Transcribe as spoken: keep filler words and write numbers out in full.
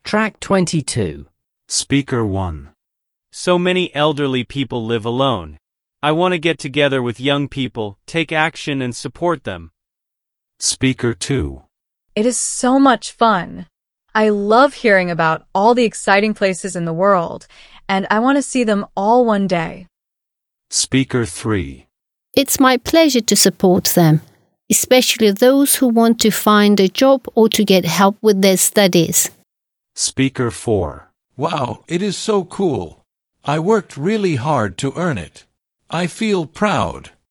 Track twenty-two. Speaker one. So many elderly people live alone. I want to get together with young people, take action and support them. Speaker two. It is so much fun. I love hearing about all the exciting places in the world, and I want to see them all one day. Speaker three. It's my pleasure to support them, especially those who want to find a job or to get help with their studies. Speaker four. Wow, it is so cool. I worked really hard to earn it. I feel proud.